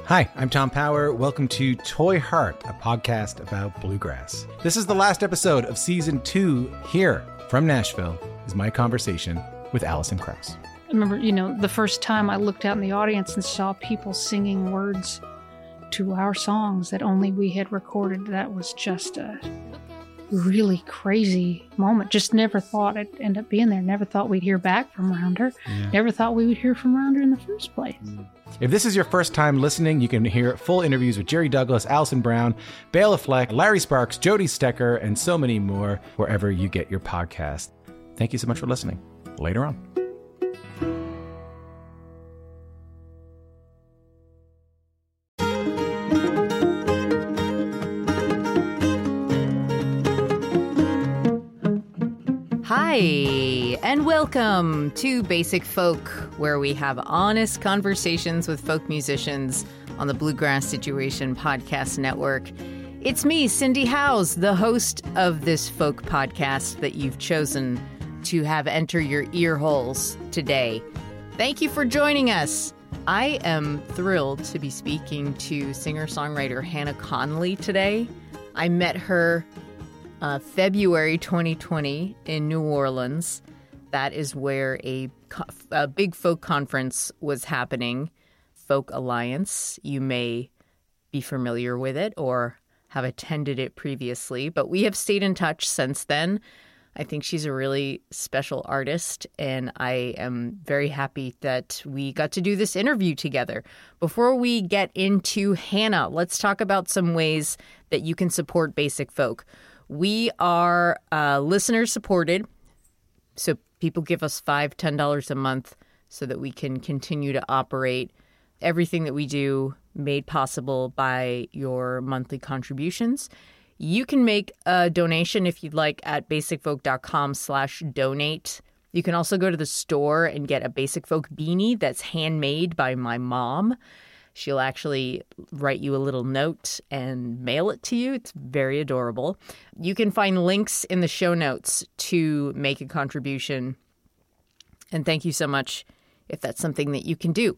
Hi, I'm Tom Power. Welcome to Toy Heart, a podcast about bluegrass. This is the last episode of Season 2. Here from Nashville is my conversation with Alison Krauss. I remember, the first time I looked out in the audience and saw people singing words to our songs that only we had recorded. That was just a really crazy moment. Just never thought it'd end up being there. Never thought we'd hear back from Rounder. Yeah. Never thought we would hear from Rounder in the first place. If this is your first time listening, you can hear full interviews with Jerry Douglas, Alison Brown, Bela Fleck, Larry Sparks, Jody Stecker, and so many more wherever you get your podcast. Thank you so much for listening. Later on. Hi, and welcome to Basic Folk, where we have honest conversations with folk musicians on the Bluegrass Situation Podcast Network. It's me, Cindy Howes, the host of this folk podcast that you've chosen to have enter your ear holes today. Thank you for joining us. I am thrilled to be speaking to singer-songwriter Hannah Conley today. I met her February 2020 in New Orleans. That is where a big folk conference was happening, Folk Alliance. You may be familiar with it or have attended it previously, but we have stayed in touch since then. I think she's a really special artist, and I am very happy that we got to do this interview together. Before we get into Hannah, let's talk about some ways that you can support Basic Folk. We are listener-supported, so people give us $5, $10 a month so that we can continue to operate. Everything that we do made possible by your monthly contributions. You can make a donation if you'd like at basicfolk.com/donate. You can also go to the store and get a Basic Folk beanie that's handmade by my mom. She'll actually write you a little note and mail it to you. It's very adorable. You can find links in the show notes to make a contribution. And thank you so much if that's something that you can do.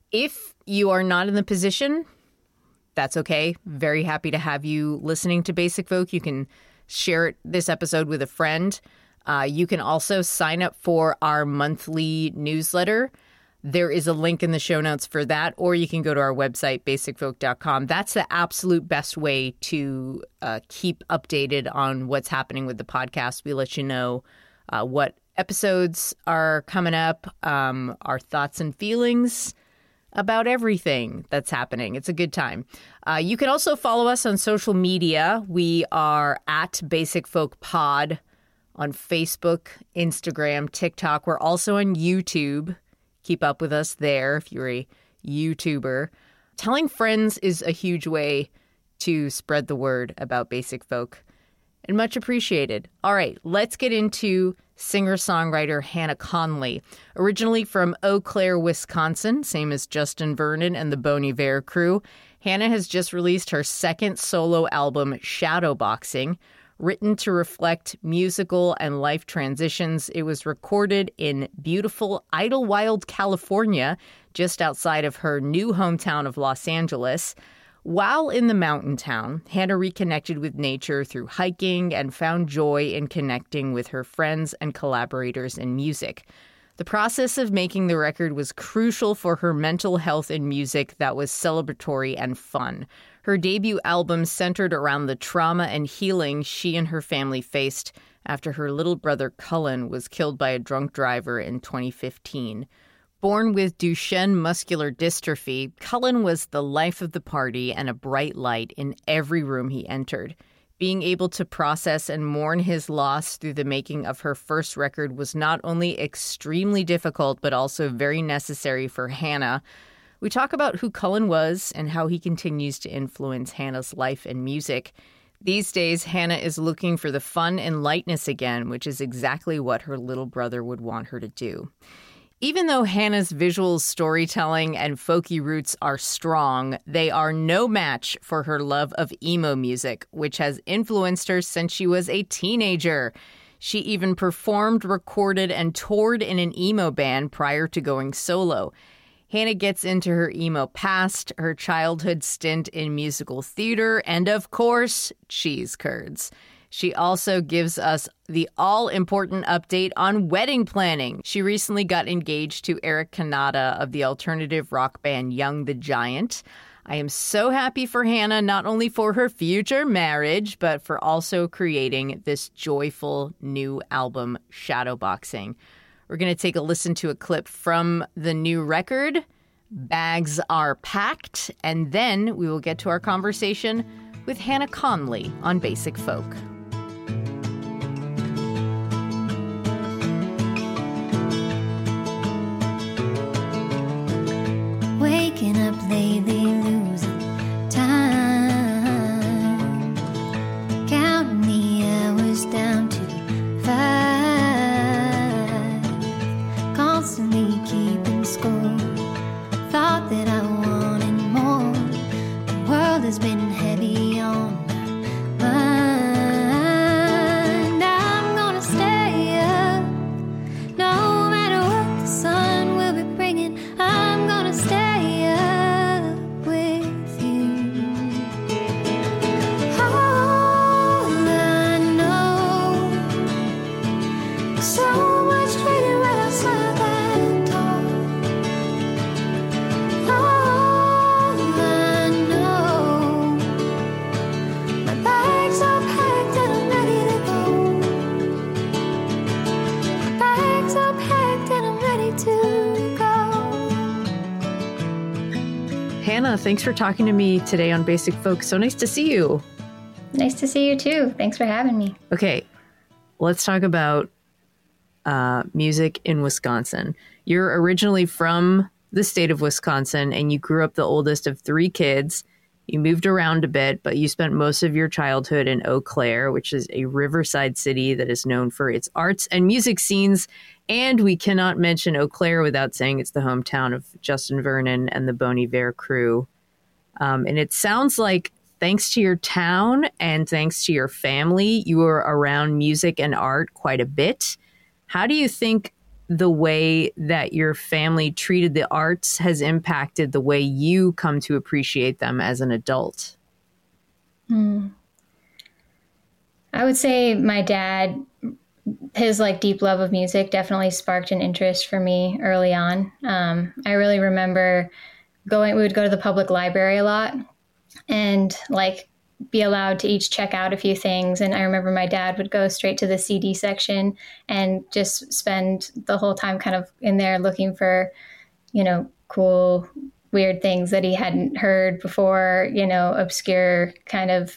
If you are not in the position, that's okay. Very happy to have you listening to Basic Folk. You can share this episode with a friend. You can also sign up for our monthly newsletter. There is a link in the show notes for that, or you can go to our website, basicfolk.com. That's the absolute best way to keep updated on what's happening with the podcast. We let you know what episodes are coming up, our thoughts and feelings about everything that's happening. It's a good time. You can also follow us on social media. We are at Basic Folk Pod on Facebook, Instagram, TikTok. We're also on YouTube. Keep up with us there if you're a YouTuber. Telling friends is a huge way to spread the word about Basic Folk, and much appreciated. All right, let's get into singer-songwriter Hannah Conley. Originally from Eau Claire, Wisconsin, same as Justin Vernon and the Bon Iver crew, Hannah has just released her second solo album, Shadowboxing. Written to reflect musical and life transitions, it was recorded in beautiful Idlewild, California, just outside of her new hometown of Los Angeles. While in the mountain town, Hannah reconnected with nature through hiking and found joy in connecting with her friends and collaborators in music. The process of making the record was crucial for her mental health in music that was celebratory and fun. Her debut album centered around the trauma and healing she and her family faced after her little brother Cullen was killed by a drunk driver in 2015. Born with Duchenne muscular dystrophy, Cullen was the life of the party and a bright light in every room he entered. Being able to process and mourn his loss through the making of her first record was not only extremely difficult, but also very necessary for Hannah. We talk about who Cullen was and how he continues to influence Hannah's life and music. These days, Hannah is looking for the fun and lightness again, which is exactly what her little brother would want her to do. Even though Hannah's visual storytelling and folky roots are strong, they are no match for her love of emo music, which has influenced her since she was a teenager. She even performed, recorded, and toured in an emo band prior to going solo. Hannah gets into her emo past, her childhood stint in musical theater, and of course, cheese curds. She also gives us the all-important update on wedding planning. She recently got engaged to Eric Kanata of the alternative rock band Young the Giant. I am so happy for Hannah, not only for her future marriage, but for also creating this joyful new album, Shadowboxing. We're going to take a listen to a clip from the new record, Bags Are Packed, and then we will get to our conversation with Hannah Conley on Basic Folk. Waking up lately, losing time, counting the hours down to 5, constantly keeping score. Thought that I wanted more. The world has been heavy on my mind. I'm gonna stay up, no matter what the sun will be bringing. I'm gonna stay up with you. All I know, so much greater when I saw that door. All I know, my bags are packed and I'm ready to go. My bags are packed and I'm ready to go. Hannah, thanks for talking to me today on Basic Folk. So nice to see you. Nice to see you too. Thanks for having me. Okay, let's talk about music in Wisconsin. You're originally from the state of Wisconsin, and you grew up the oldest of 3 kids. You moved around a bit, but you spent most of your childhood in Eau Claire, which is a riverside city that is known for its arts and music scenes. And we cannot mention Eau Claire without saying it's the hometown of Justin Vernon and the Bon Iver crew. And it sounds like thanks to your town and thanks to your family, you were around music and art quite a bit. How do you think the way that your family treated the arts has impacted the way you come to appreciate them as an adult? I would say my dad, his deep love of music definitely sparked an interest for me early on. I really remember we would go to the public library a lot and be allowed to each check out a few things. And I remember my dad would go straight to the CD section and just spend the whole time kind of in there looking for, cool, weird things that he hadn't heard before, obscure kind of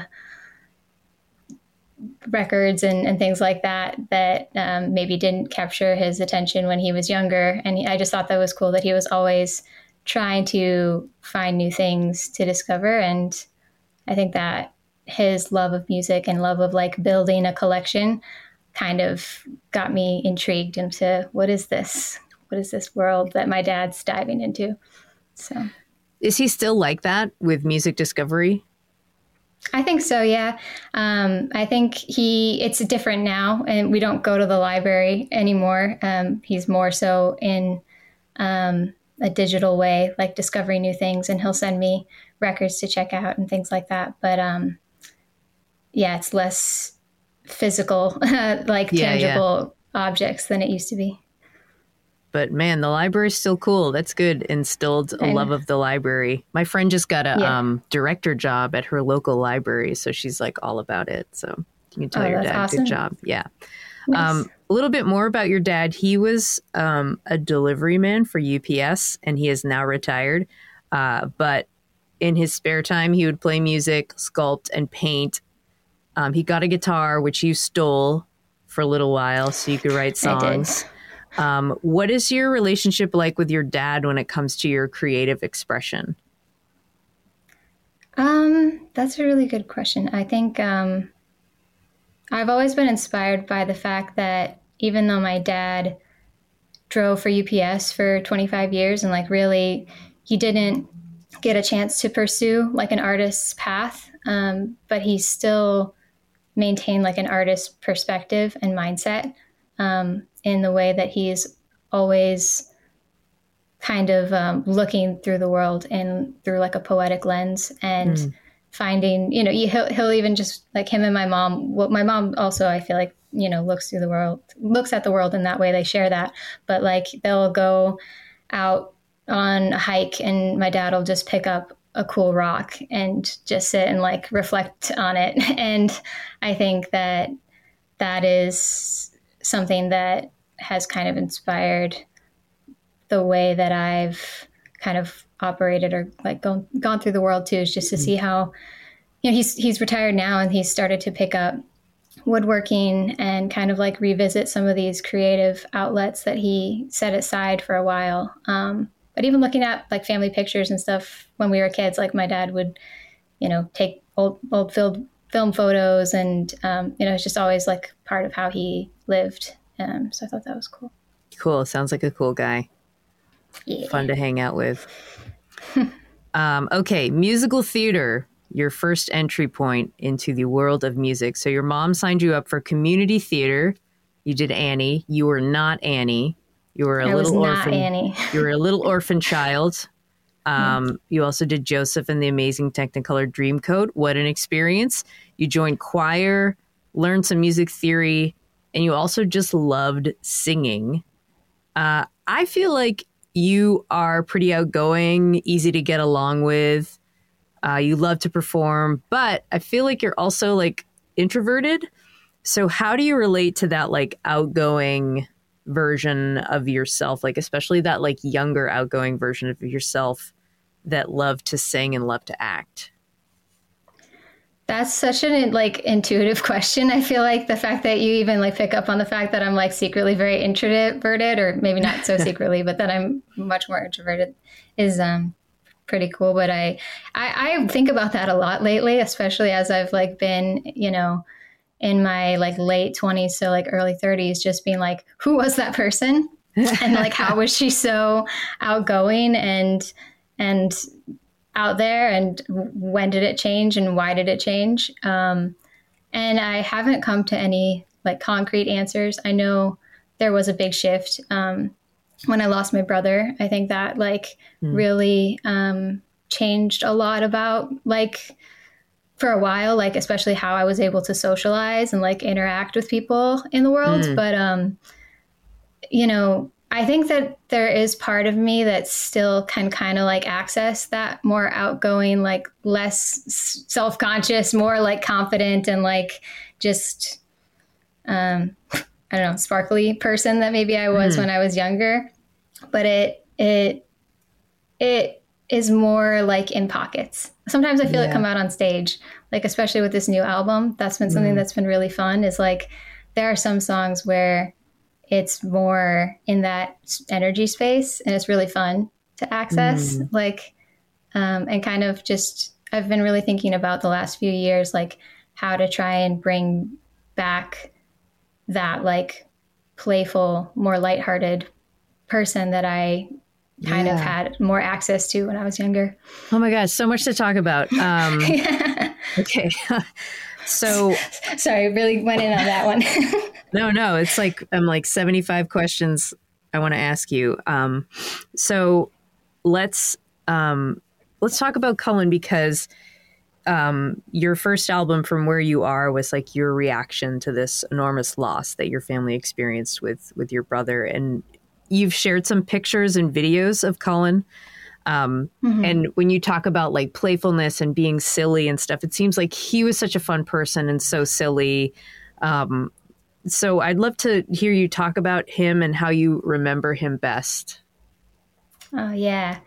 records and things like that maybe didn't capture his attention when he was younger. And I just thought that was cool that he was always trying to find new things to discover. And I think that his love of music and love of building a collection kind of got me intrigued into what is this world that my dad's diving into. So is he still like that with music discovery? I think so, yeah. I think it's different now, and we don't go to the library anymore. He's more so in a digital way, discovering new things, and he'll send me records to check out and things like that. But it's less physical, tangible objects than it used to be. But man, the library's still cool. That's good. Instilled a love of the library. My friend just got a director job at her local library, so she's all about it. So you can tell your dad, awesome. Good job. Yeah. Nice. A little bit more about your dad. He was a delivery man for UPS, and he is now retired. But in his spare time, he would play music, sculpt, and paint. He got a guitar, which you stole for a little while so you could write songs. I did. What is your relationship like with your dad when it comes to your creative expression? That's a really good question. I think I've always been inspired by the fact that even though my dad drove for UPS for 25 years and really he didn't get a chance to pursue an artist's path, but he still maintained an artist's perspective and mindset in the way that he's always kind of looking through the world and through like a poetic lens and finding, you know, he'll even just like him and my mom. Well, my mom also, I feel like, you know, looks at the world in that way. They share that, but like they'll go out on a hike and my dad will just pick up a cool rock and just sit and like reflect on it. And I think that is something that has kind of inspired the way that I've kind of operated or like gone through the world too, is just to see how, you know, he's retired now and he's started to pick up woodworking and kind of like revisit some of these creative outlets that he set aside for a while. But even looking at like family pictures and stuff when we were kids, like my dad would, you know, take old film photos and, you know, it's just always like part of how he lived. So I thought that was cool. Cool. Sounds like a cool guy. Yeah. Fun to hang out with. Okay. Musical theater, your first entry point into the world of music. So your mom signed you up for community theater. You did Annie. You were not Annie. You were a little orphan. Annie. You were a little orphan child. You also did Joseph and the Amazing Technicolor Dreamcoat. What an experience. You joined choir, learned some music theory, and you also just loved singing. I feel like you are pretty outgoing, easy to get along with. You love to perform, but I feel like you're also like introverted. So how do you relate to that like outgoing version of yourself, like especially that like younger outgoing version of yourself that loved to sing and loved to act? That's such an like intuitive question. I feel like the fact that you even like pick up on the fact that I'm like secretly very introverted, or maybe not so secretly, but that I'm much more introverted is pretty cool. But I think about that a lot lately, especially as I've like been, you know, in my like late 20s, so like early 30s, just being like, who was that person? And like, how was she so outgoing and out there? And when did it change and why did it change? And I haven't come to any like concrete answers. I know there was a big shift when I lost my brother. I think that like really changed a lot about like, for a while, like especially how I was able to socialize and like interact with people in the world. But, you know, I think that there is part of me that still can kind of like access that more outgoing, like less self-conscious, more like confident and like just, I don't know, sparkly person that maybe I was when I was younger. But it is more like in pockets. Sometimes I feel it come out on stage, like especially with this new album. That's been something that's been really fun, is like there are some songs where it's more in that energy space and it's really fun to access. Like, and kind of just, I've been really thinking about the last few years, like how to try and bring back that like playful, more lighthearted person that I kind of had more access to when I was younger. Oh my gosh, so much to talk about. Okay. So sorry, really went in on that one. No, it's like, I'm like 75 questions I want to ask you. So let's talk about Cullen, because your first album, From Where You Are, was like your reaction to this enormous loss that your family experienced with your brother. And you've shared some pictures and videos of Cullen. And when you talk about like playfulness and being silly and stuff, it seems like he was such a fun person and so silly. So I'd love to hear you talk about him and how you remember him best. Oh yeah.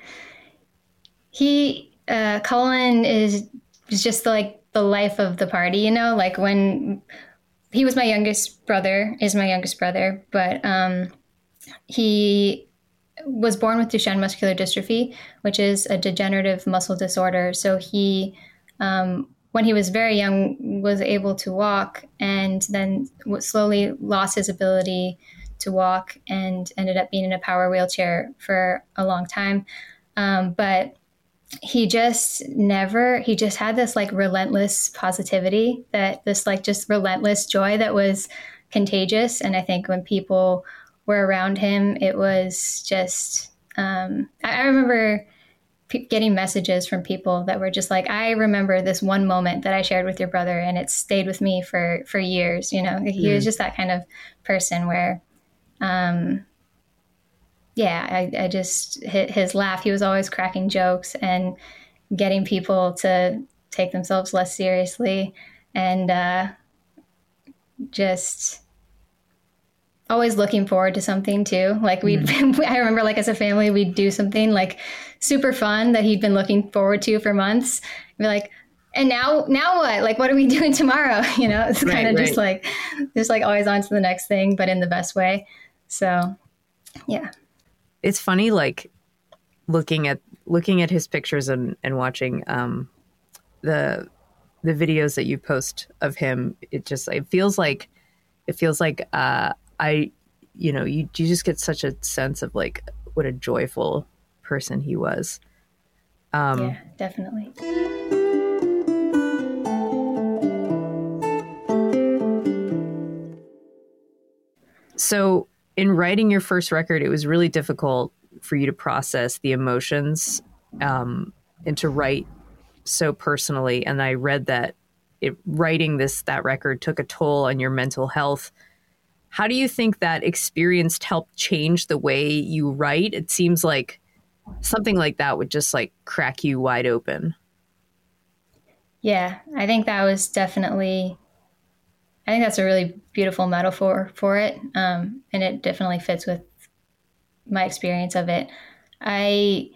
Cullen is just like the life of the party, you know, like when he was my youngest brother, but he was born with Duchenne muscular dystrophy, which is a degenerative muscle disorder. So he, when he was very young, was able to walk and then slowly lost his ability to walk and ended up being in a power wheelchair for a long time. But he just had this like relentless positivity, that this like just relentless joy that was contagious. And I think when people were around him, it was just I remember getting messages from people that were just like, I remember this one moment that I shared with your brother and it stayed with me for years. You know, he was just that kind of person where, I just his laugh, he was always cracking jokes and getting people to take themselves less seriously, and just always looking forward to something too. Like I remember like as a family, we'd do something like super fun that he'd been looking forward to for months. Be like, and now what? Like, what are we doing tomorrow? You know, it's kind of just like always on to the next thing, but in the best way. So, yeah. It's funny, like looking at his pictures and watching the videos that you post of him. It feels like you just get such a sense of like what a joyful person he was. Yeah, definitely. So in writing your first record, it was really difficult for you to process the emotions and to write so personally. And I read that writing that record took a toll on your mental health. How do you think that experience helped change the way you write? It seems like something like that would just like crack you wide open. Yeah, I think that's a really beautiful metaphor for it. And it definitely fits with my experience of it. I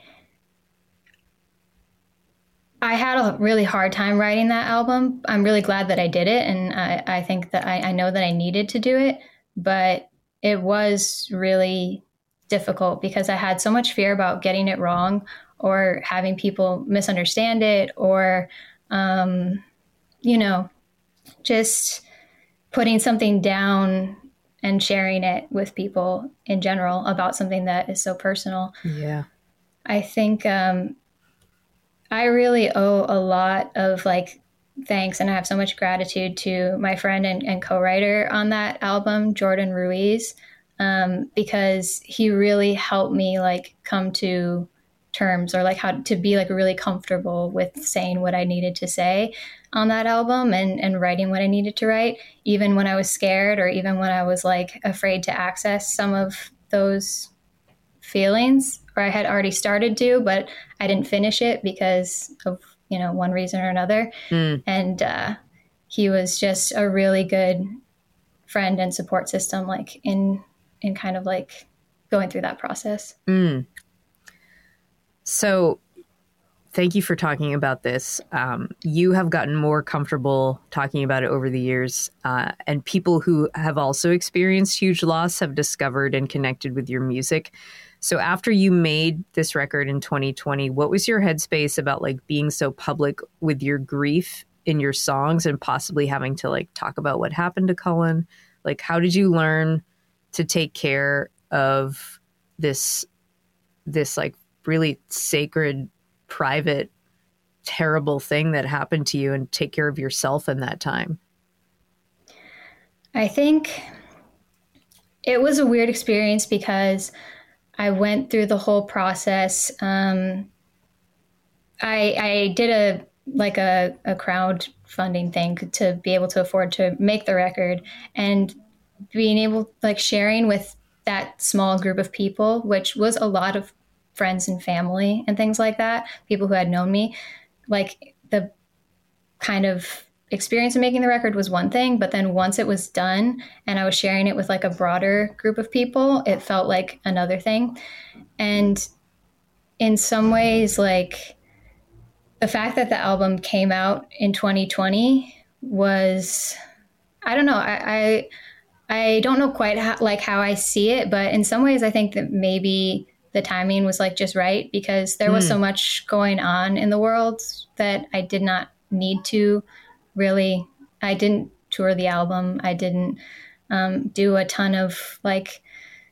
had a really hard time writing that album. I'm really glad that I did it. And I think that I know that I needed to do it, but it was really difficult because I had so much fear about getting it wrong or having people misunderstand it or, just putting something down and sharing it with people in general about something that is so personal. Yeah. I think I really owe a lot of like thanks, and I have so much gratitude to my friend and co-writer on that album, Jordan Ruiz, because he really helped me like come to terms or like how to be like really comfortable with saying what I needed to say on that album and writing what I needed to write, even when I was scared or even when I was like afraid to access some of those feelings, or I had already started to, but I didn't finish it because of, one reason or another. And he was just a really good friend and support system, like in kind of like going through that process. So thank you for talking about this. You have gotten more comfortable talking about it over the years, and people who have also experienced huge loss have discovered and connected with your music. So after you made this record in 2020, what was your headspace about like being so public with your grief in your songs and possibly having to like talk about what happened to Cullen? Like, how did you learn to take care of this like really sacred, private, terrible thing that happened to you and take care of yourself in that time? I think it was a weird experience because I went through the whole process. I did a crowdfunding thing to be able to afford to make the record, and being able like sharing with that small group of people, which was a lot of friends and family and things like that, people who had known me, like the kind of experience of making the record was one thing, but then once it was done and I was sharing it with like a broader group of people, it felt like another thing. And in some ways, like the fact that the album came out in 2020 was, I don't know, I don't know quite how I see it, but in some ways I think that maybe the timing was like just right, because there was so much going on in the world that I did not need to really. I didn't tour the album. I didn't do a ton of like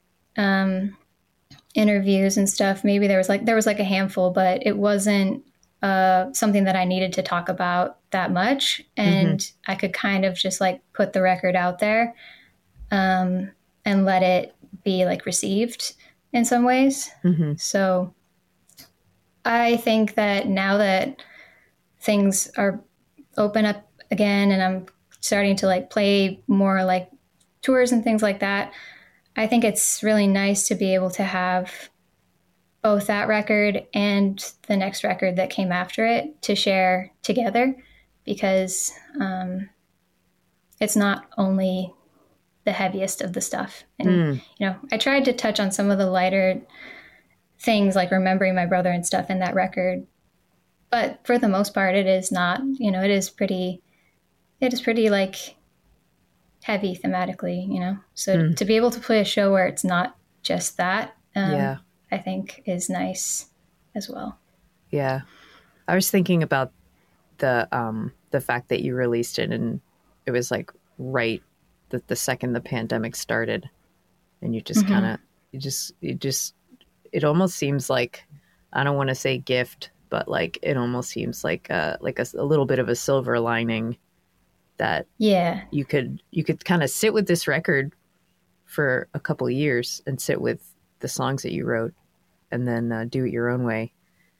interviews and stuff. Maybe there was like a handful, but it wasn't something that I needed to talk about that much. And I could kind of just like put the record out there and let it be like received. in some ways. Mm-hmm. So I think that now that things are open up again and I'm starting to like play more like tours and things like that, I think it's really nice to be able to have both that record and the next record that came after it to share together, because it's not only the heaviest of the stuff. And, you know, I tried to touch on some of the lighter things like remembering my brother and stuff in that record. But for the most part, it is not, you know, it is pretty like heavy thematically, you know? So to be able to play a show where it's not just that, I think is nice as well. Yeah. I was thinking about the fact that you released it and it was like right the second the pandemic started, and you just kind of, it almost seems like, I don't want to say gift, but like it almost seems like a little bit of a silver lining that you could kind of sit with this record for a couple of years and sit with the songs that you wrote and then do it your own way.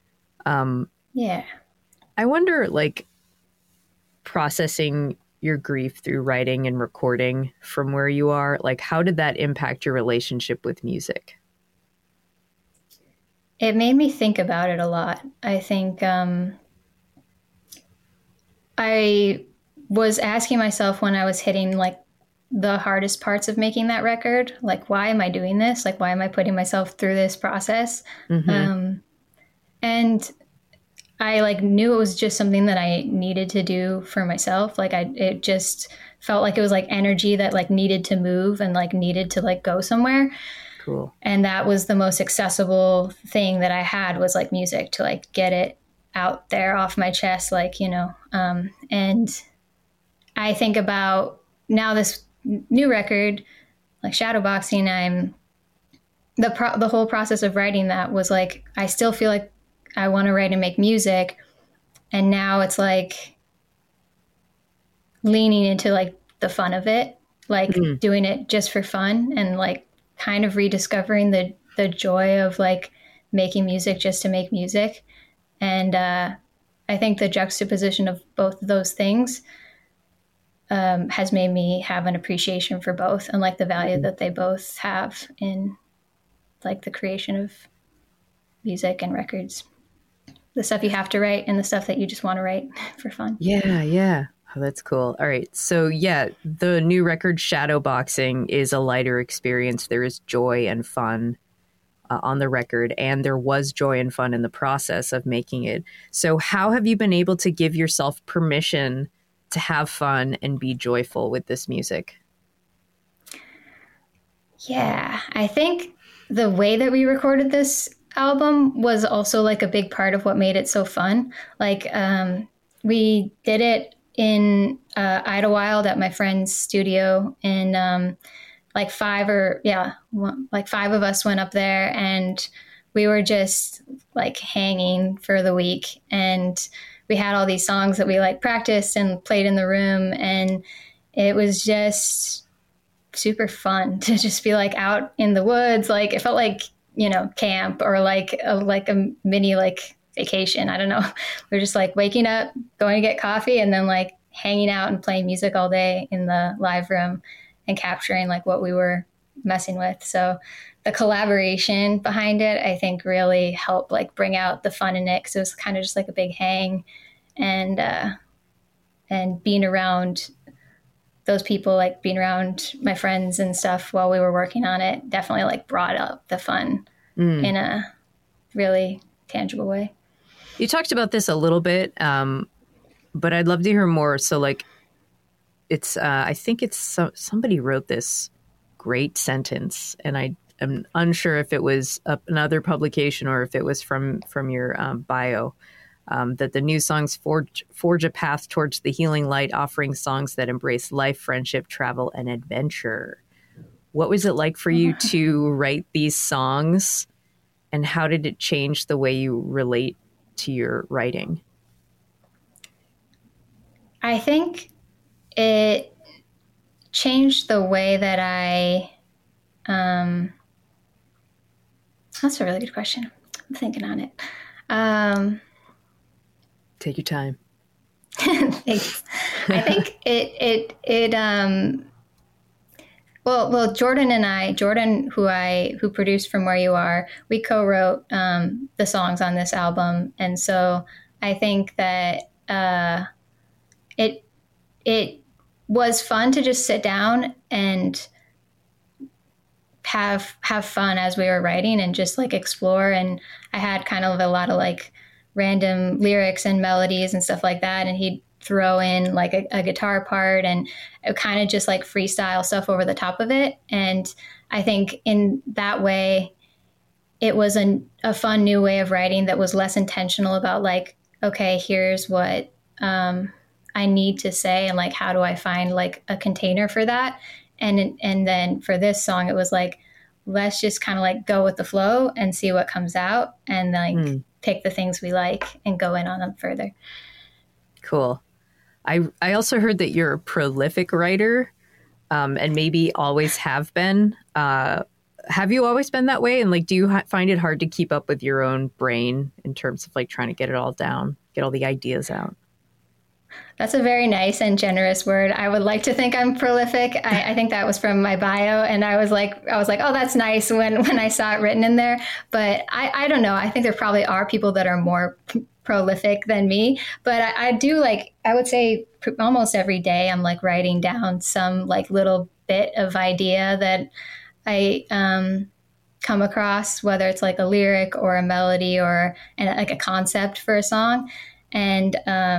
I wonder, like, processing your grief through writing and recording from where you are, like, how did that impact your relationship with music? It made me think about it a lot. I think I was asking myself when I was hitting like the hardest parts of making that record, like, why am I doing this? Like, why am I putting myself through this process? And I like knew it was just something that I needed to do for myself. Like it just felt like it was like energy that like needed to move and like needed to like go somewhere. Cool. And that was the most accessible thing that I had, was like music, to like get it out there off my chest, like, you know. And I think about now this new record, like Shadowboxing, the whole process of writing that was like, I still feel like I want to write and make music. And now it's like leaning into like the fun of it, like doing it just for fun, and like kind of rediscovering the joy of like making music just to make music. And I think the juxtaposition of both of those things has made me have an appreciation for both, and like the value that they both have in like the creation of music and records. The stuff you have to write and the stuff that you just want to write for fun. Yeah. Oh, that's cool. All right. So yeah, the new record Shadowboxing is a lighter experience. There is joy and fun on the record, and there was joy and fun in the process of making it. So how have you been able to give yourself permission to have fun and be joyful with this music? Yeah, I think the way that we recorded this album was also like a big part of what made it so fun. Like we did it in Idlewild at my friend's studio, and like five of us went up there, and we were just like hanging for the week, and we had all these songs that we like practiced and played in the room, and it was just super fun to just be like out in the woods. Like it felt like, you know, camp, or like a mini like vacation. I don't know. We're just like waking up, going to get coffee, and then like hanging out and playing music all day in the live room and capturing like what we were messing with. So the collaboration behind it, I think, really helped like bring out the fun in it, because it was kind of just like a big hang, and being around those people, like being around my friends and stuff while we were working on it, definitely like brought up the fun in a really tangible way. You talked about this a little bit, but I'd love to hear more. So like, it's, I think it's somebody wrote this great sentence, and I am unsure if it was another publication or if it was from your bio, that the new songs forge a path towards the healing light, offering songs that embrace life, friendship, travel, and adventure. What was it like for you to write these songs, and how did it change the way you relate to your writing? I think it changed the way that I That's a really good question. I'm thinking on it. Take your time. Thanks. I think well, Jordan, who produced From Where You Are, we co-wrote the songs on this album, and so I think that it was fun to just sit down and have fun as we were writing and just like explore. And I had kind of a lot of like random lyrics and melodies and stuff like that, and he'd throw in like a guitar part and kind of just like freestyle stuff over the top of it. And I think in that way it was a fun new way of writing that was less intentional about like, okay, here's what I need to say, and like how do I find like a container for that. And then for this song it was like, let's just kind of like go with the flow and see what comes out, and like pick the things we like and go in on them further. Cool. I also heard that you're a prolific writer, and maybe always have been. Have you always been that way? And like, do you find it hard to keep up with your own brain in terms of like trying to get it all down, get all the ideas out? That's a very nice and generous word. I would like to think I'm prolific. I think that was from my bio, and I was like, oh, that's nice when I saw it written in there. But I don't know. I think there probably are people that are more prolific than me. But I do like, I would say almost every day I'm like writing down some like little bit of idea that I come across, whether it's like a lyric or a melody or like a concept for a song. And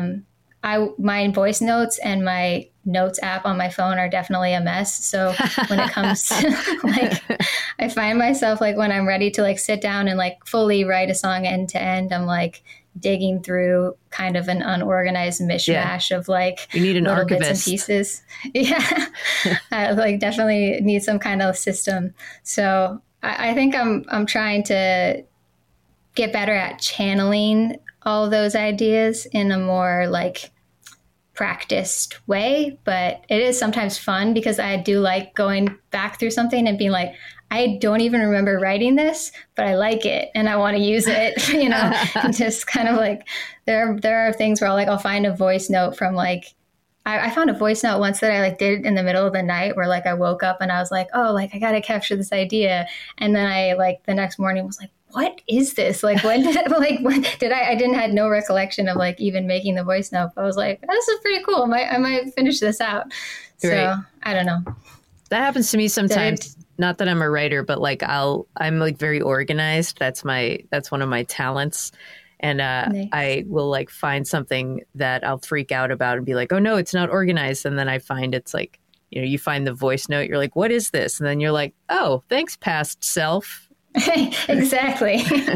my voice notes and my notes app on my phone are definitely a mess. So when it comes to like, I find myself like when I'm ready to like sit down and like fully write a song end to end, I'm like digging through kind of an unorganized mishmash of like you need an little archivist. bits and pieces. Yeah. I like definitely need some kind of system. So I think I'm trying to get better at channeling all those ideas in a more like practiced way, but it is sometimes fun because I do like going back through something and being like, I don't even remember writing this, but I like it and I want to use it, you know. And just kind of like there are things where I'll find a voice note from like I found a voice note once that I like did in the middle of the night where like I woke up and I was like, oh, like I gotta capture this idea, and then I like the next morning was like, what is this? Like, when did I had no recollection of like even making the voice note. I was like, this is pretty cool. I might finish this out. So right. I don't know. That happens to me sometimes. Not that I'm a writer, but like I'm like very organized. That's one of my talents. And nice. I will like find something that I'll freak out about and be like, oh no, it's not organized. And then I find it's like, you know, you find the voice note, you're like, what is this? And then you're like, oh, thanks, past self. Exactly.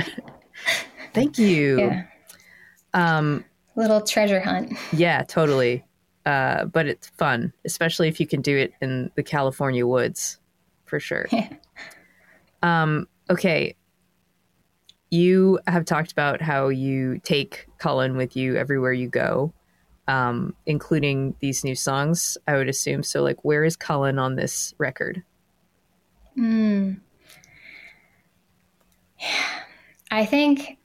Thank you. Yeah. Little treasure hunt. Yeah, totally. But it's fun, especially if you can do it in the California woods, for sure. Yeah. Okay. You have talked about how you take Cullen with you everywhere you go, including these new songs, I would assume. So, like, where is Cullen on this record? I think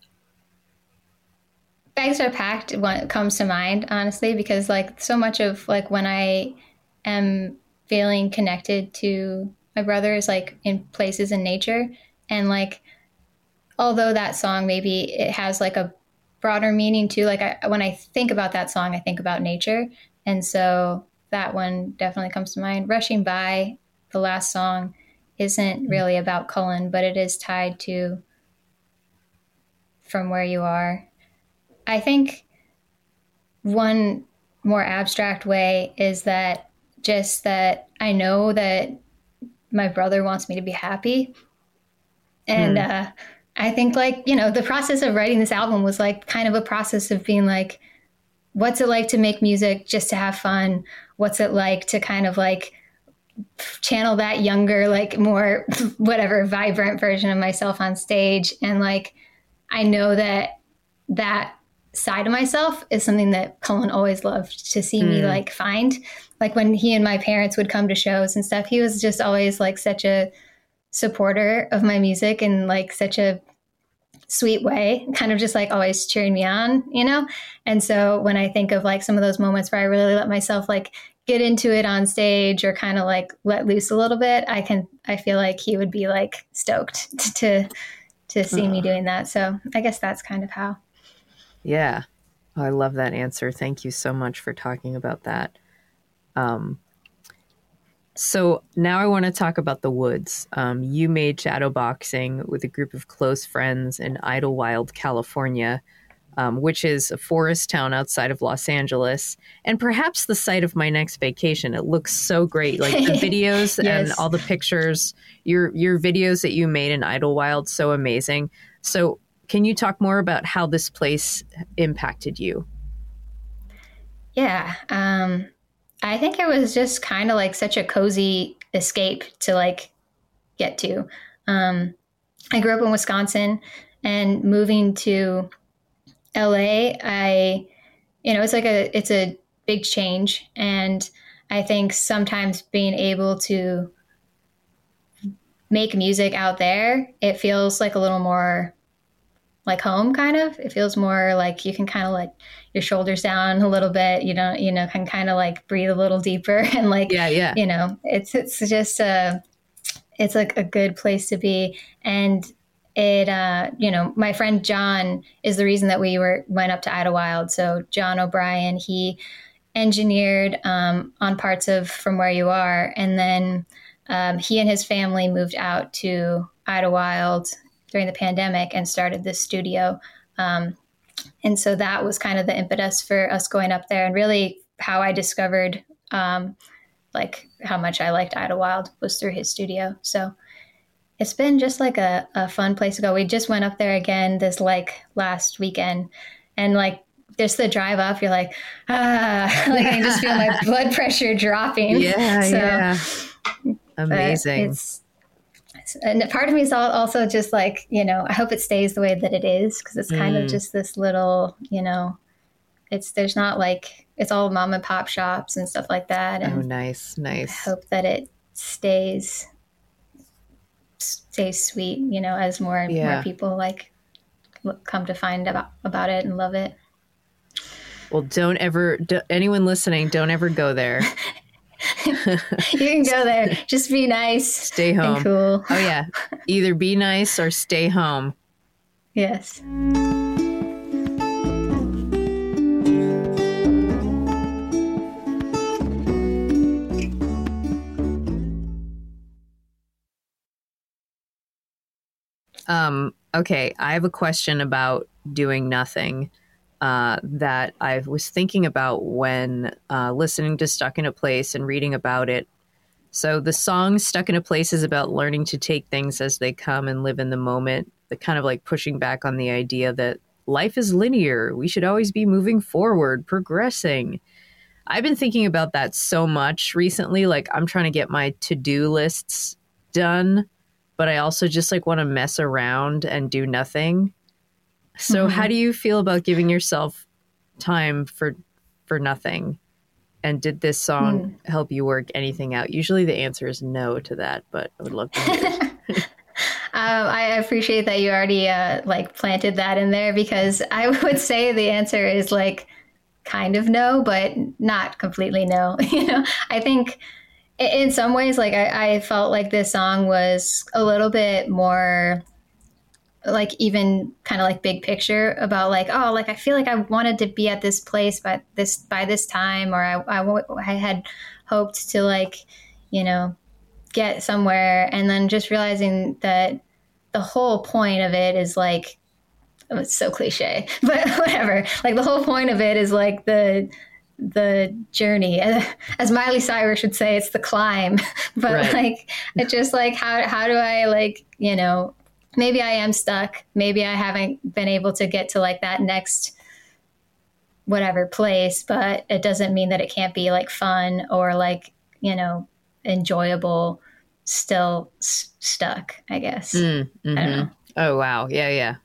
Bags Are Packed comes to mind, honestly, because like so much of like when I am feeling connected to my brother is like in places in nature. And like, although that song, maybe it has like a broader meaning too. Like when I think about that song, I think about nature. And so that one definitely comes to mind. Rushing By, the last song, isn't really about Cullen, but it is tied to From Where You Are. I think one more abstract way is that just that I know that my brother wants me to be happy. And I think like, you know, the process of writing this album was like kind of a process of being like, what's it like to make music just to have fun? What's it like to kind of like channel that younger, like more whatever vibrant version of myself on stage? And like, I know that side of myself is something that Cullen always loved to see me like find. Like when he and my parents would come to shows and stuff, he was just always like such a supporter of my music in like such a sweet way, kind of just like always cheering me on, you know? And so when I think of like some of those moments where I really let myself like get into it on stage or kind of like let loose a little bit, I feel like he would be like stoked to see me doing that. So I guess that's kind of how. Yeah. Oh, I love that answer. Thank you so much for talking about that. So now I want to talk about the woods. You made shadowboxing with a group of close friends in Idlewild, California, which is a forest town outside of Los Angeles, and perhaps the site of my next vacation. It looks so great. Like the videos Yes. and all the pictures, your videos that you made in Idlewild, so amazing. So can you talk more about how this place impacted you? Yeah. I think it was just kind of like such a cozy escape to like get to. I grew up in Wisconsin, and moving to LA, it's a big change. And I think sometimes being able to make music out there, it feels like a little more like home, kind of. It feels more like you can kind of let your shoulders down a little bit, can kind of like breathe a little deeper and like, Yeah. It's just it's like a good place to be. And it, my friend John is the reason that we went up to Idlewild. So John O'Brien, he engineered on parts of From Where You Are. And then he and his family moved out to Idlewild during the pandemic and started this studio. And so that was kind of the impetus for us going up there, and really how I discovered like how much I liked Idlewild was through his studio. So it's been just like a fun place to go. We just went up there again this like last weekend, and like just the drive up, you're like, like I can just feel my blood pressure dropping. Yeah. Amazing. And part of me is also just like, I hope it stays the way that it is, because it's kind of just this little, there's not like, it's all mom and pop shops and stuff like that. And nice. I hope that it stays sweet, as more and more people like come to find about it and love it. Well, anyone listening, don't ever go there. You can go there. Just be nice. Stay home. And cool. Oh, yeah. Either be nice or stay home. Yes. Okay, I have a question about doing nothing that I was thinking about when listening to Stuck in a Place and reading about it. So the song Stuck in a Place is about learning to take things as they come and live in the moment, the kind of like pushing back on the idea that life is linear. We should always be moving forward, progressing. I've been thinking about that so much recently. Like I'm trying to get my to-do lists done, but I also just like want to mess around and do nothing. So how do you feel about giving yourself time for nothing? And did this song help you work anything out? Usually the answer is no to that, but I would love to hear it. I appreciate that you already like planted that in there, because I would say the answer is like kind of no, but not completely no. I think in some ways, like I felt like this song was a little bit more like even kind of like big picture about like, oh, like I feel like I wanted to be at this place by this time, or I had hoped to like, get somewhere, and then just realizing that the whole point of it is like, oh, it's so cliche, but whatever. Like the whole point of it is like the journey, as Miley Cyrus would say, it's the climb. But right. Like it's just like how do I like, maybe I am stuck. Maybe I haven't been able to get to like that next whatever place, but it doesn't mean that it can't be like fun or like, enjoyable, still stuck, I guess. I don't know. Oh, wow. Yeah.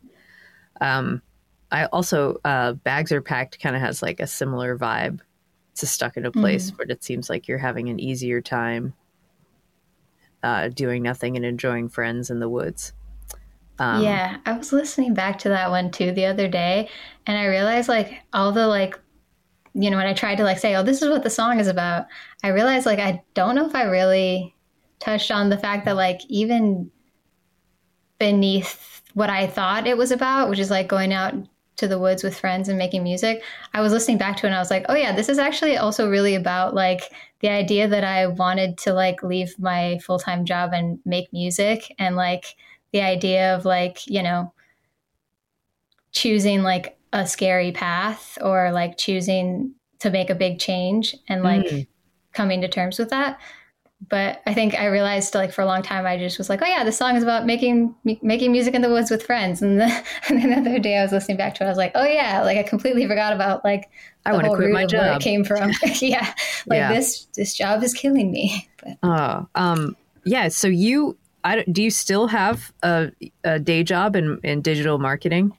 I also, Bags Are Packed kind of has like a similar vibe. It's a Stuck in a Place, but it seems like you're having an easier time. doing nothing and enjoying friends in the woods. Yeah, I was listening back to that one too the other day, and I realized like all the like, when I tried to like say, oh, this is what the song is about, I realized like I don't know if I really touched on the fact that like even beneath what I thought it was about, which is like going out to the woods with friends and making music, I was listening back to it and I was like, oh yeah, this is actually also really about like the idea that I wanted to like leave my full-time job and make music, and like the idea of like, choosing like a scary path or like choosing to make a big change and like coming to terms with that. But I think I realized like for a long time, I just was like, oh yeah, this song is about making music in the woods with friends. And then the other day I was listening back to it. I was like, oh yeah, like I completely forgot about like I want to quit my job. Where it came from. Yeah. Like this job is killing me. But. Yeah. So do you still have a day job in digital marketing?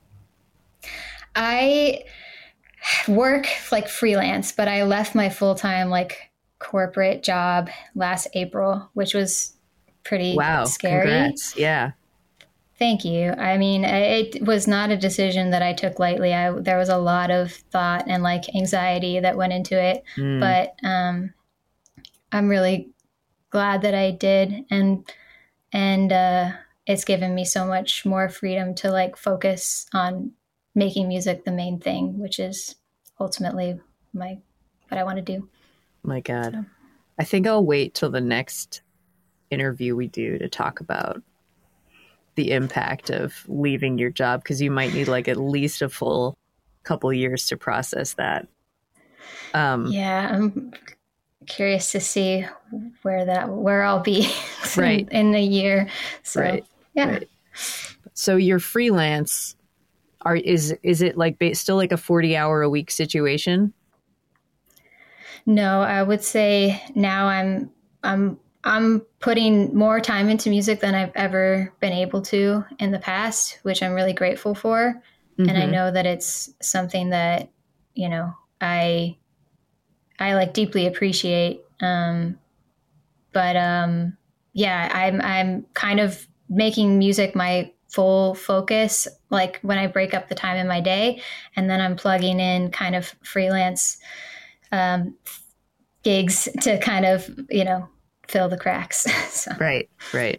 I work like freelance, but I left my full-time like corporate job last April, which was pretty scary. Congrats. Yeah. Thank you. I mean, it was not a decision that I took lightly. There was a lot of thought and like anxiety that went into it, but I'm really glad that I did. And it's given me so much more freedom to like focus on making music the main thing, which is ultimately what I want to do. My God. So. I think I'll wait till the next interview we do to talk about the impact of leaving your job, because you might need like at least a full couple years to process that. Yeah, I'm curious to see where I'll be in a year. So, yeah. Right. So you're freelance. Is it like still like a 40-hour a week situation? No, I would say now I'm putting more time into music than I've ever been able to in the past, which I'm really grateful for. Mm-hmm. And I know that it's something that, I like deeply appreciate. I'm kind of making music my full focus, like when I break up the time in my day, and then I'm plugging in kind of freelance gigs to kind of, fill the cracks. So. Right.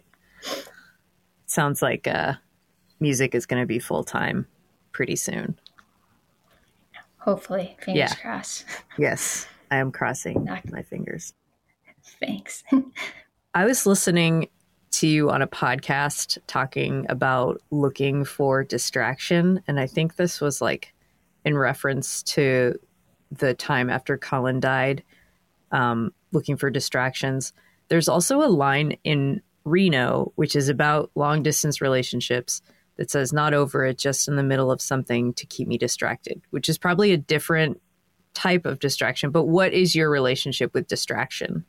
Sounds like music is going to be full-time pretty soon. Hopefully. Fingers crossed. Yes, I am crossing my fingers. Thanks. I was listening to you on a podcast talking about looking for distraction. And I think this was like in reference to the time after Colin died, looking for distractions. There's also a line in Reno, which is about long distance relationships, that says, not over it, just in the middle of something to keep me distracted, which is probably a different type of distraction. But what is your relationship with distraction?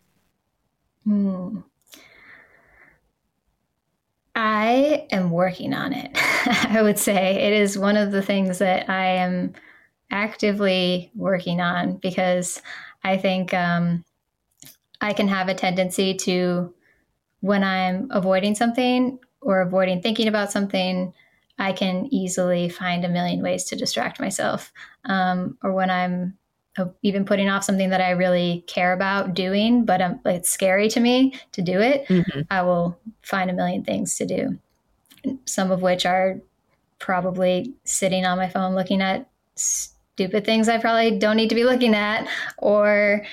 I am working on it. I would say it is one of the things that I am actively working on, because I think I can have a tendency to, when I'm avoiding something or avoiding thinking about something, I can easily find a million ways to distract myself. Or when I'm even putting off something that I really care about doing, but it's scary to me to do it, I will find a million things to do. Some of which are probably sitting on my phone looking at stupid things I probably don't need to be looking at, or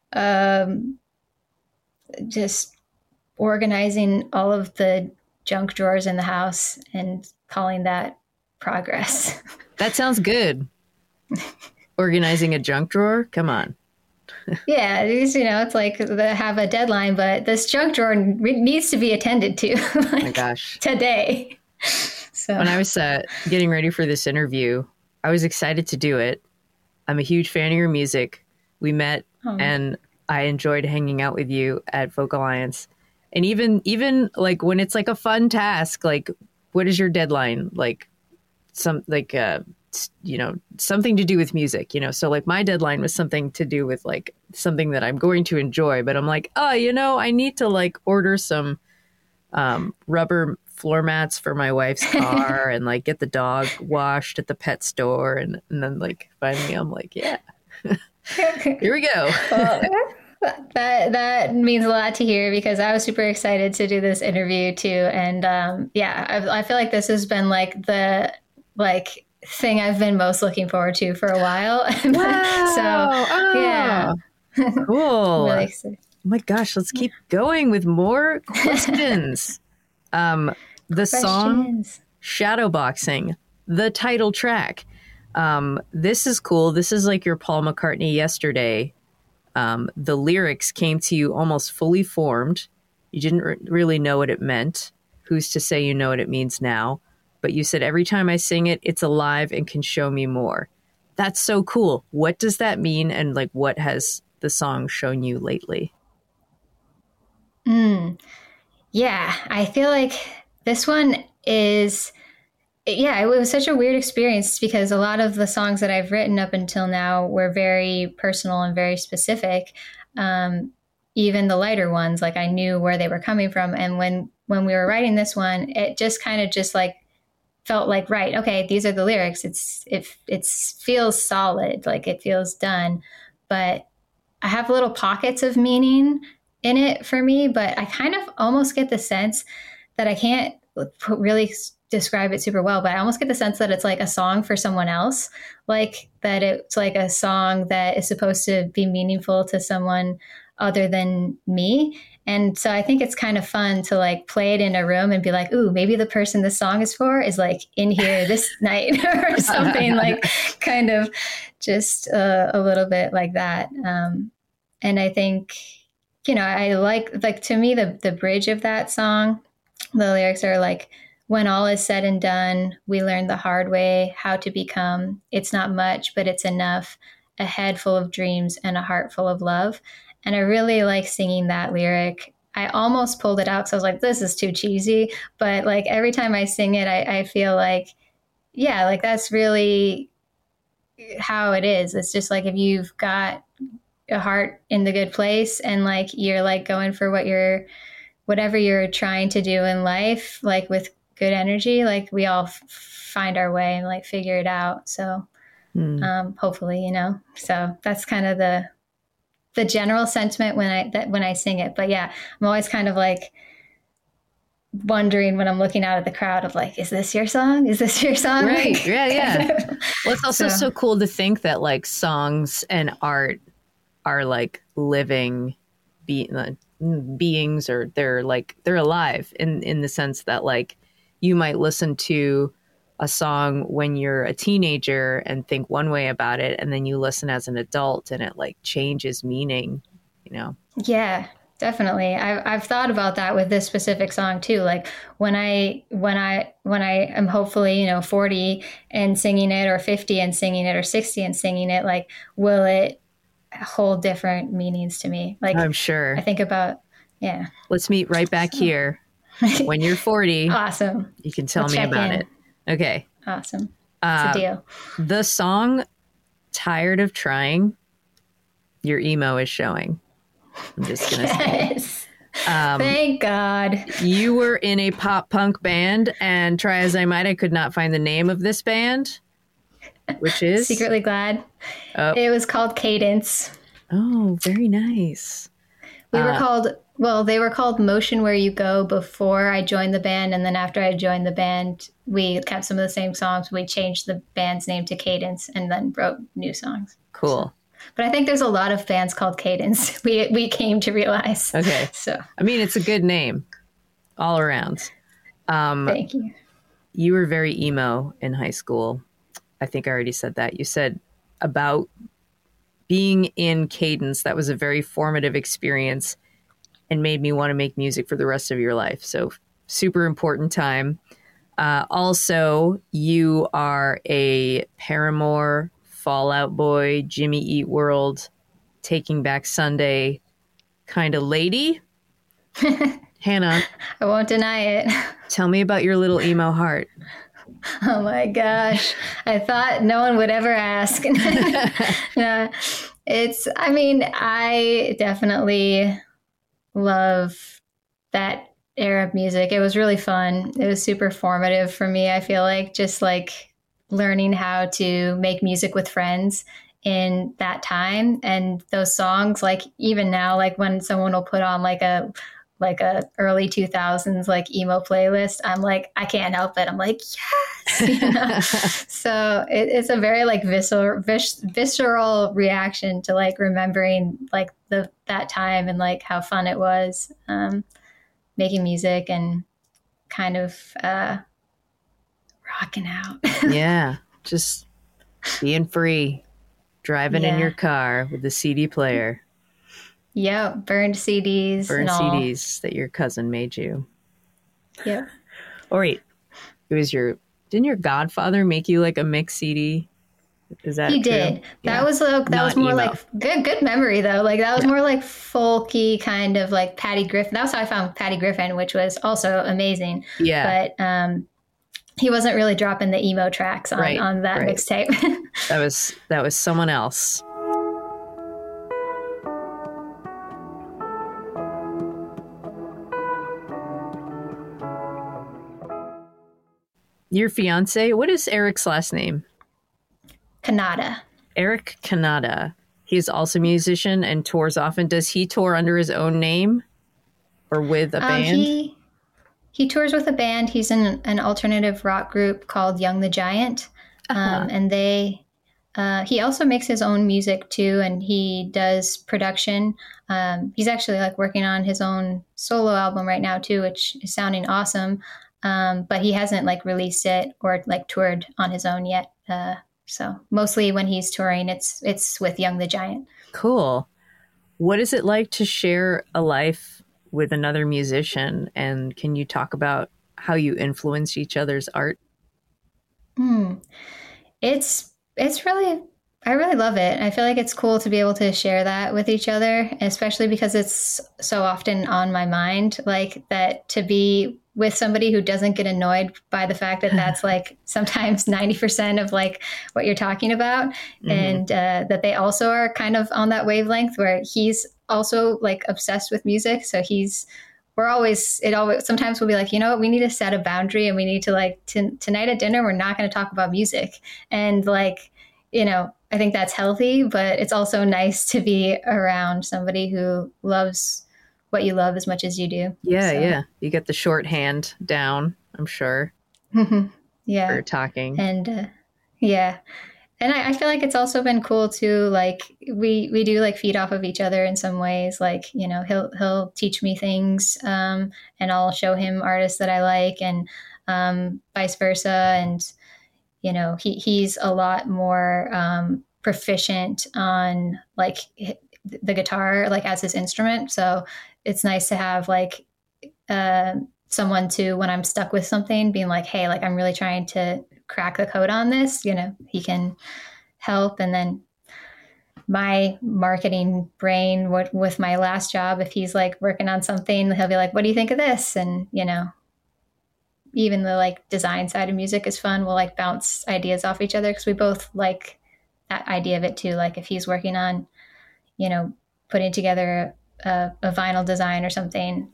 just organizing all of the junk drawers in the house and calling that progress. That sounds good. Organizing a junk drawer? Come on. Yeah, it's like they have a deadline, but this junk drawer needs to be attended to. Oh my gosh. Today. So when I was getting ready for this interview, I was excited to do it. I'm a huge fan of your music. We met and I enjoyed hanging out with you at Folk Alliance. And even like when it's like a fun task, like what is your deadline? Like something to do with music, so like my deadline was something to do with like something that I'm going to enjoy, but I'm like, I need to like order some rubber floor mats for my wife's car and like get the dog washed at the pet store. And then like finally I'm like, yeah, here we go. Well, that means a lot to hear because I was super excited to do this interview too. And I feel like this has been like the thing I've been most looking forward to for a while. Yeah. Cool. Really excited. Oh my gosh, let's keep going with more questions. The song Shadowboxing, the title track. This is cool. This is like your Paul McCartney Yesterday. The lyrics came to you almost fully formed. You didn't really know what it meant. Who's to say you know what it means now? But you said, every time I sing it, it's alive and can show me more. That's so cool. What does that mean? And like, what has the song shown you lately? Yeah, I feel like this one is, it was such a weird experience because a lot of the songs that I've written up until now were very personal and very specific. Even the lighter ones, like I knew where they were coming from. And when we were writing this one, it just kind of just like felt like, right, okay, these are the lyrics. It feels solid, like it feels done. But I have little pockets of meaning in it for me, but I kind of almost get the sense that I can't really describe it super well, but I almost get the sense that it's like a song for someone else, like that it's like a song that is supposed to be meaningful to someone other than me. And so I think it's kind of fun to like play it in a room and be like, ooh, maybe the person this song is for is like in here this night or something, like kind of just a little bit like that. And I think, I like to me, the bridge of that song, the lyrics are like, when all is said and done, we learn the hard way how to become. It's not much, but it's enough. A head full of dreams and a heart full of love. And I really like singing that lyric. I almost pulled it out because I was like, this is too cheesy. But like every time I sing it, I feel like, yeah, like that's really how it is. It's just like if you've got a heart in the good place and like you're like going for whatever you're trying to do in life, like with good energy, like we all find our way and like figure it out. So hopefully, so that's kind of the general sentiment when I sing it. But yeah, I'm always kind of like wondering when I'm looking out at the crowd of like, is this your song? Is this your song? Right. Like, Yeah. Well, it's also so cool to think that like songs and art are like living beings, or they're alive in the sense that like you might listen to a song when you're a teenager and think one way about it, and then you listen as an adult and it like changes meaning, Yeah, definitely. I've thought about that with this specific song too. Like when I am hopefully 40 and singing it, or 50 and singing it, or 60 and singing it, like will it hold different meanings to me? Like I'm sure. I think about, yeah. Let's meet right back here when you're 40. Awesome. You can tell me about it. Okay. Awesome. It's a deal. The song Tired of Trying, your emo is showing. I'm just going to say. Yes. Thank God. You were in a pop punk band, and try as I might, I could not find the name of this band, which is? Secretly Glad. It was called Cadence. Oh, very nice. They were called Motion Where You Go before I joined the band. And then after I joined the band, we kept some of the same songs. We changed the band's name to Cadence and then wrote new songs. Cool. But I think there's a lot of bands called Cadence. We came to realize. Okay. So I mean, it's a good name all around. Thank you. You were very emo in high school. I think I already said that. You said about being in Cadence, that was a very formative experience and made me want to make music for the rest of your life. So super important time. Also, you are a Paramore, Fall Out Boy, Jimmy Eat World, Taking Back Sunday kind of lady. Hannah. I won't deny it. Tell me about your little emo heart. Oh my gosh. I thought no one would ever ask. No, I definitely love that era of music. It was really fun. It was super formative for me. I feel like just like learning how to make music with friends in that time, and those songs, like even now, like when someone will put on like a early 2000s like emo playlist, I'm like, I can't help it. I'm like, yes. You know? So it's a very like visceral reaction to like remembering like that time and like how fun it was making music and kind of rocking out. Yeah, just being free, driving in your car with the CD player. Yeah, burned CDs. Burned CDs that your cousin made you. Yeah. Oh, wait. Didn't your godfather make you like a mix CD? Is that he true? did. That was more emo. like good memory though. Like that was more like folky kind of like Patty Griffin. That was how I found Patty Griffin, which was also amazing. Yeah. But he wasn't really dropping the emo tracks on that mixtape. that was someone else. Your fiance, what is Eric's last name? Kanata. Eric Kanata. He's also a musician and tours often. Does he tour under his own name or with a band? He tours with a band. He's in an alternative rock group called Young the Giant. And he also makes his own music too, and he does production. He's actually like working on his own solo album right now too, which is sounding awesome. But he hasn't like released it or like toured on his own yet. So mostly when he's touring, it's with Young the Giant. Cool. What is it like to share a life with another musician? And can you talk about how you influence each other's art? It's really, I really love it. I feel like it's cool to be able to share that with each other, especially because it's so often on my mind, like that to be with somebody who doesn't get annoyed by the fact that that's like sometimes 90% of like what you're talking about. Mm-hmm. And that they also are kind of on that wavelength where he's also like obsessed with music. So sometimes we'll be like, you know what, we need to set a boundary and we need to like tonight at dinner, we're not going to talk about music. And like, you know, I think that's healthy, but it's also nice to be around somebody who loves what you love as much as you do. Yeah, so. Yeah. You get the shorthand down, I'm sure. Yeah. For talking. And yeah. And I feel like it's also been cool too. Like we do like feed off of each other in some ways. Like, you know, he'll teach me things and I'll show him artists that I like and vice versa. And, you know, he's a lot more proficient on like the guitar, like as his instrument. So it's nice to have like someone to, when I'm stuck with something, being like, hey, like I'm really trying to crack the code on this, you know, he can help. And then my marketing brain with my last job, if he's like working on something, he'll be like, what do you think of this? And, you know, even the like design side of music is fun. We'll like bounce ideas off each other because we both like that idea of it too. Like if he's working on, you know, putting together a vinyl design or something,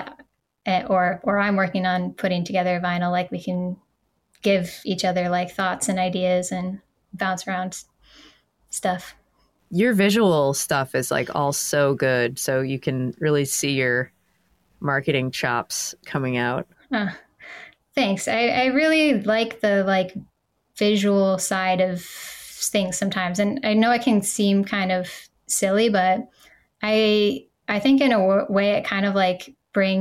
or I'm working on putting together a vinyl, like we can give each other like thoughts and ideas and bounce around stuff. Your visual stuff is like all so good. So you can really see your marketing chops coming out. Thanks. I really like the like visual side of things sometimes. And I know it can seem kind of silly, but I think in a way it kind of like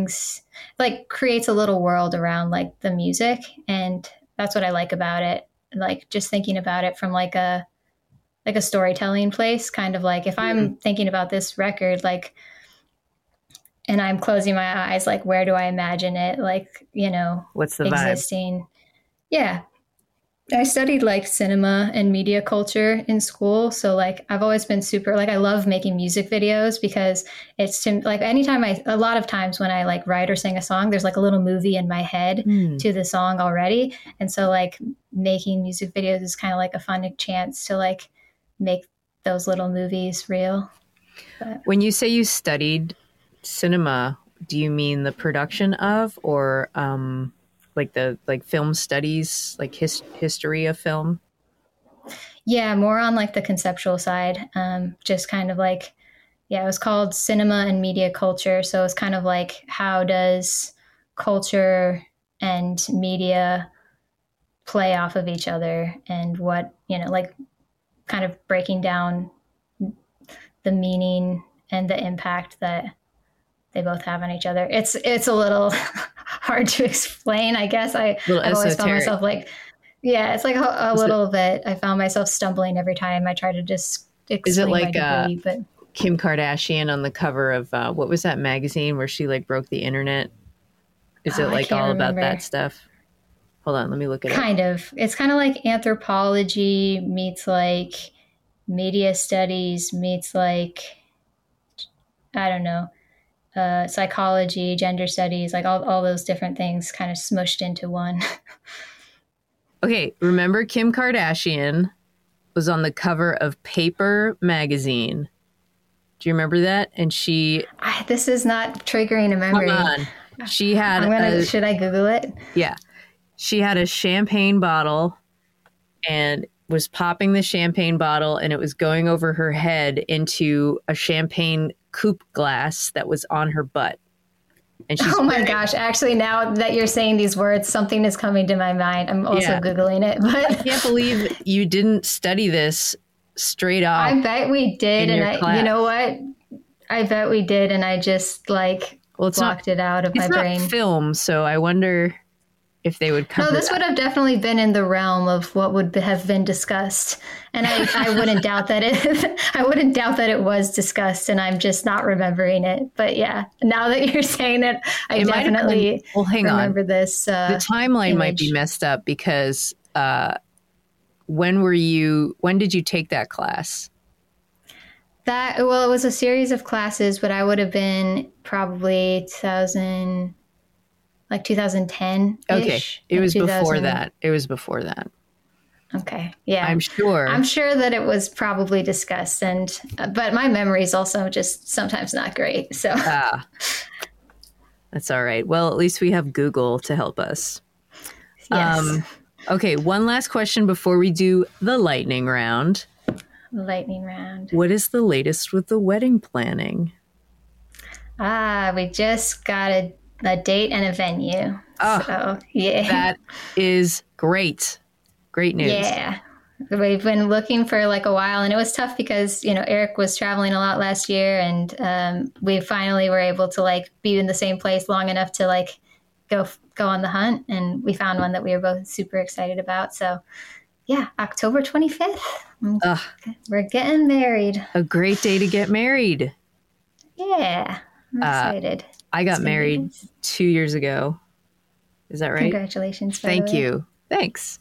creates a little world around like the music. And that's what I like about it. Like just thinking about it from like a storytelling place, kind of like if I'm thinking about this record, like, and I'm closing my eyes, like, where do I imagine it? Like, you know, what's the existing? Vibe? Yeah. I studied like cinema and media culture in school. So like, I've always been super, like, I love making music videos because it's like a lot of times when I like write or sing a song, there's like a little movie in my head to the song already. And so like making music videos is kind of like a fun chance to like make those little movies real. But, when you say you studied cinema, do you mean the production of, or like the film studies, like history of film? Yeah, more on like the conceptual side. Just kind of like, yeah, it was called Cinema and Media Culture. So it's kind of like, how does culture and media play off of each other, and what, like kind of breaking down the meaning and the impact that they both have on each other. It's a little hard to explain, I guess. I've always found myself like, yeah, it's like a little bit. I found myself stumbling every time I try to just explain. Is it like my degree, but Kim Kardashian on the cover of what was that magazine where she like broke the internet? Is it like all about that stuff? Hold on, let me look it up. Kind of. It's kind of like anthropology meets like media studies meets like, I don't know, psychology, gender studies, like all those different things kind of smushed into one. Okay, remember Kim Kardashian was on the cover of Paper magazine. Do you remember that? And she... This is not triggering a memory. Come on. She had... should I Google it? Yeah. She had a champagne bottle and was popping the champagne bottle, and it was going over her head into a champagne coupe glass that was on her butt. And she's gosh. Actually, now that you're saying these words, something is coming to my mind. I'm also Googling it. But I can't believe you didn't study this straight off. I bet we did. And you know what? I bet we did. And I just blocked it out of my brain. It's not film, so I wonder if they would cover. No, this would have definitely been in the realm of what would have been discussed, and I wouldn't doubt that it was discussed, and I'm just not remembering it. But yeah, now that you're saying it, I definitely remember this. The timeline might be messed up because when did you take that class? It was a series of classes, but I would have been probably 2010. Okay. It was before that. Okay. Yeah. I'm sure that it was probably discussed, but my memory is also just sometimes not great. So that's all right. Well, at least we have Google to help us. Yes. Okay. One last question before we do the lightning round. What is the latest with the wedding planning? We just got a date and a venue. Oh, so, yeah. That is great. Great news. Yeah. We've been looking for like a while, and it was tough because, Eric was traveling a lot last year, and we finally were able to like be in the same place long enough to like go on the hunt, and we found one that we were both super excited about. So yeah, October 25th. We're getting married. A great day to get married. Yeah. I'm excited. I got married 2 years ago. Is that right? Congratulations. Thank you. Thanks.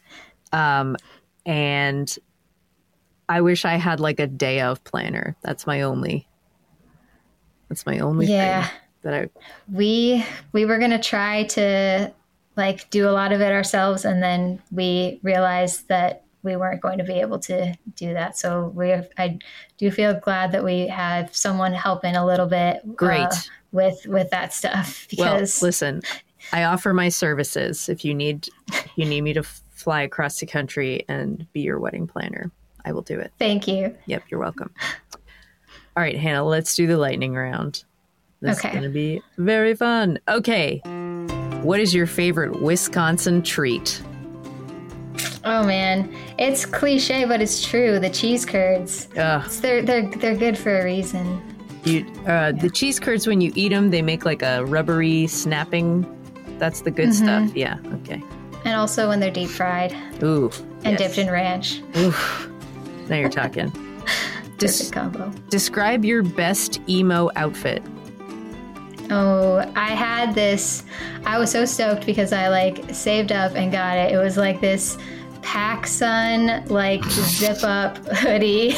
And I wish I had like a day of planner. That's my only thing that we were going to try to like do a lot of it ourselves. And then we realized that we weren't going to be able to do that. So I do feel glad that we have someone helping a little bit. Great. With that stuff, because listen, I offer my services if you need me to fly across the country and be your wedding planner. I will do it. Thank you. Yep, you're welcome. All right, Hannah, let's do the lightning round. This is going to be very fun. Okay, what is your favorite Wisconsin treat? Oh man, it's cliche, but it's true. The cheese curds. They're good for a reason. The cheese curds, when you eat them, they make like a rubbery snapping. That's the good stuff. Yeah. Okay. And also when they're deep fried. Ooh. And dipped in ranch. Ooh. Now you're talking. Perfect combo. Describe your best emo outfit. Oh, I had this. I was so stoked because I like saved up and got it. It was like this PacSun like zip up hoodie.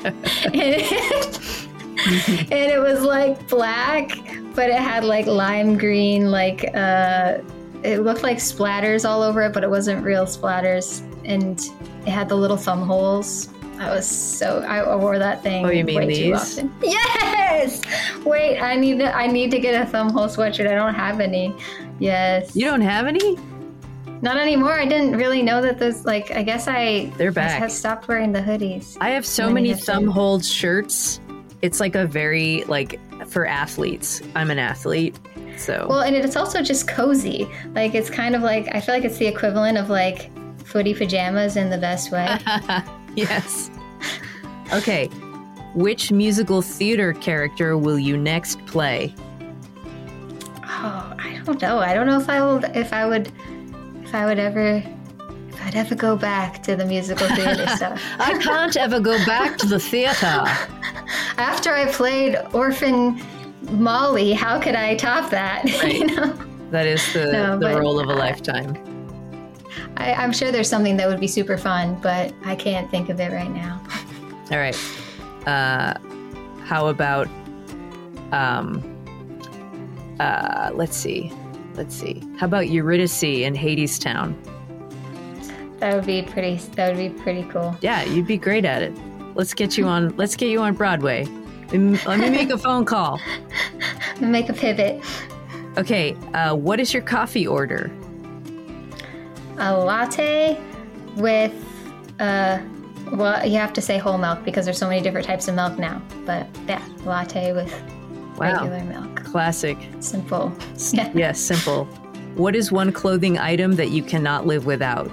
And it was like black, but it had like lime green, like it looked like splatters all over it, but it wasn't real splatters. And it had the little thumb holes I wore that thing. Oh, you mean way these? too often. Yes. Wait, I need to get a thumbhole sweatshirt. I don't have any. Yes. You don't have any? Not anymore. I didn't really know that those, like, I guess They're back. I have stopped wearing the hoodies. I have so many thumb-holed shirts. It's like a very, like, for athletes. I'm an athlete, so. Well, and it's also just cozy. Like, it's kind of like, I feel like it's the equivalent of, like, footy pajamas in the best way. Yes. Okay. Which musical theater character will you next play? Oh, I don't know. I don't know if I'd ever go back to the musical theater stuff. I can't ever go back to the theater. After I played Orphan Molly, how could I top that? Right. You know? That is the role of a lifetime. I'm sure there's something that would be super fun, but I can't think of it right now. All right. How about let's see. How about Eurydice in Hadestown? That would be pretty cool. Yeah, you'd be great at it. Let's get you on Broadway. Let me make a phone call. Make a pivot. Okay, what is your coffee order? A latte with well, you have to say whole milk because there's so many different types of milk now. But yeah, latte with regular milk. Classic. Simple. Yeah. Yes, simple. What is one clothing item that you cannot live without?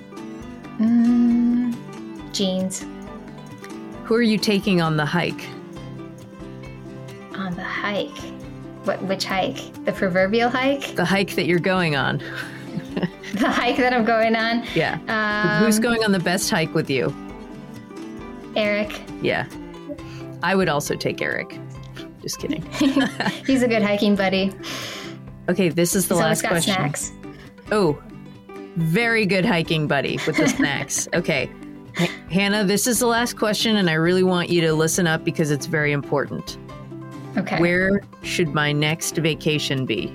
Jeans. Who are you taking on the hike? On the hike? Which hike? The proverbial hike? The hike that you're going on. The hike that I'm going on? Yeah. Who's going on the best hike with you? Eric. Yeah. I would also take Eric. Just kidding. He's a good hiking buddy. Okay, this is the last got question. Snacks. Oh, very good hiking buddy with the snacks. Okay. Hannah, this is the last question, and I really want you to listen up because it's very important. Okay. Where should my next vacation be?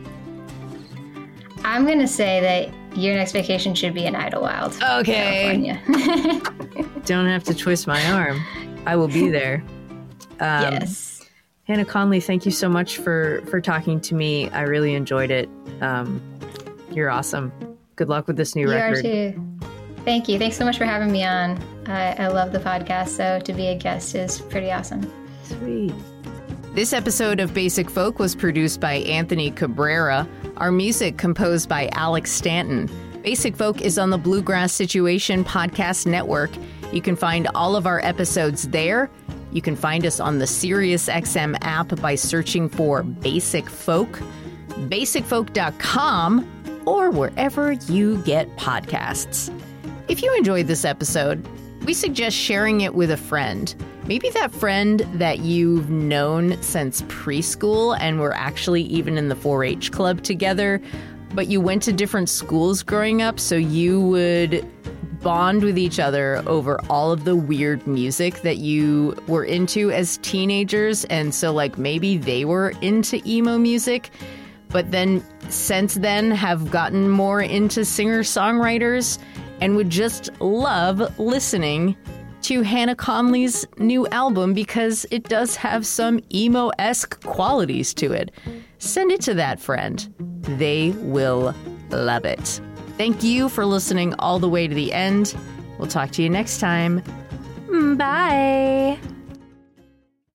I'm going to say that your next vacation should be in Idlewild. Okay. California. Don't have to twist my arm. I will be there. Yes. Hannah Conley, thank you so much for talking to me. I really enjoyed it. You're awesome. Good luck with this new record. You are too. Thank you. Thanks so much for having me on. I love the podcast, so to be a guest is pretty awesome. Sweet. This episode of Basic Folk was produced by Anthony Cabrera. Our music composed by Alex Stanton. Basic Folk is on the Bluegrass Situation Podcast Network. You can find all of our episodes there. You can find us on the SiriusXM app by searching for Basic Folk, basicfolk.com, or wherever you get podcasts. If you enjoyed this episode, we suggest sharing it with a friend. Maybe that friend that you've known since preschool and were actually even in the 4-H club together, but you went to different schools growing up, so you would bond with each other over all of the weird music that you were into as teenagers. And so, like, maybe they were into emo music, but then since then have gotten more into singer-songwriters and would just love listening to Hannah Conley's new album because it does have some emo-esque qualities to it. Send it to that friend. They will love it. Thank you for listening all the way to the end. We'll talk to you next time. Bye.